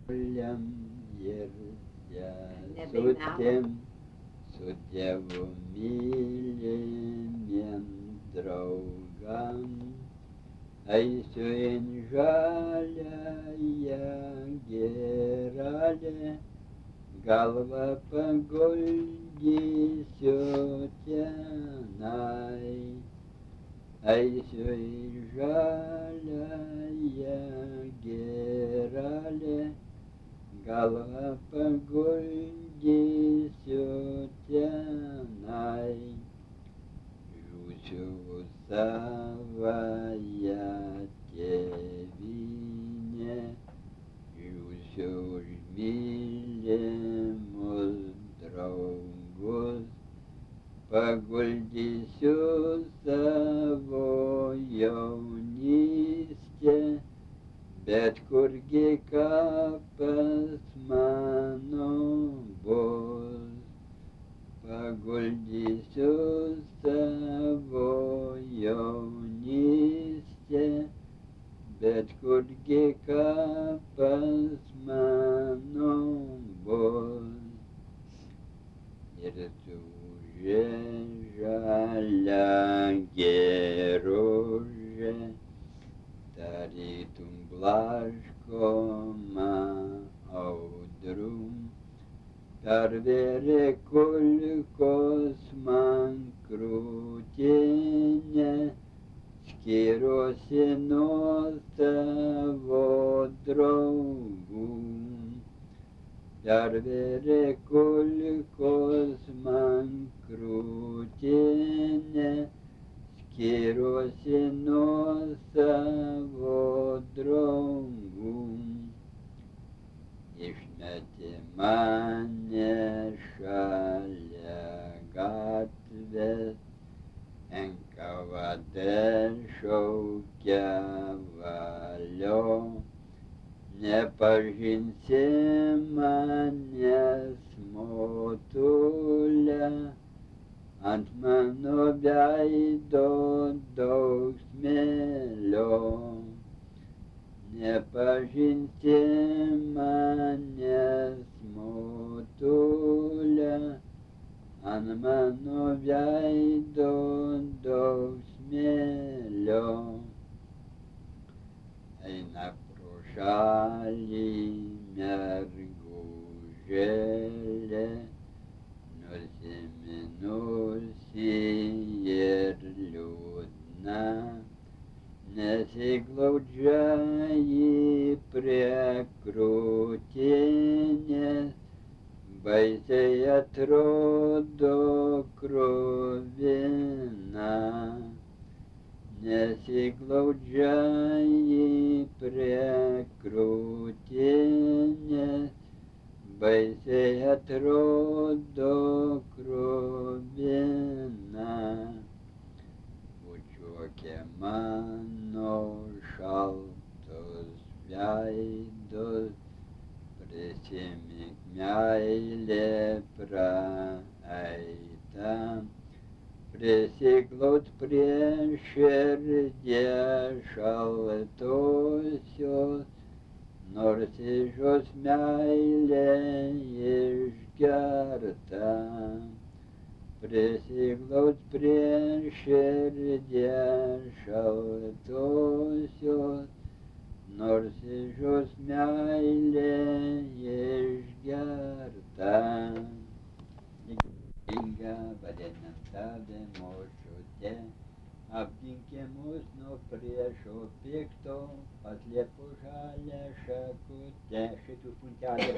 Jam ir ją su Dievu mylimiem draugam. Eisiu in žaliąją girelę, galvą paguldysiu tenai. Eisiu į žaliąją girelę, galvą paguldysiu tenai. Žūsiu už savąją tėvynę, žūsiu už mylimus draugus, paguldysiu savo jaunystę, bet kurgi kapas mano bus. Paguldysiu savo jaunystę, bet kurgi kapas mano bus. Ir tu žalią geružę, tarytum blaškoma audrų, pervėrė kulkos man krūtinę, skyruosi nuo savo draugų. Pervėrė kulkos man krūtinę, skyruosi nuo savo draugų. Išmetė mane šalia gatvės, NKVD šaukia valio. Nepažinsi manęs, motule, ant mano veido daug smėlio. Nepažinsi manęs, motule, ant mano veido daug smėlio. Eina pro šalį mergužėlė, nusiminusi ir liūdna, nesiglaudžia jį prie krūtinės, baisiai atrodo kruvina. Nesiglaudžia jį prie krūtinės, baisiai atrodo kruvina. Bučiuokė mano šaltus veidus, prisimink meilė praeitą, prisiglaud prie širdies šaltosios, nors iš jos meilė išgerta. Prisiglaud prie širdies šaltosios, nors iš jos meilė išgerta. Inga, vadinam tave močiute, apginkė mus nuo priešo pikto, paslėpk po žalią šakutę. Šitų puntelė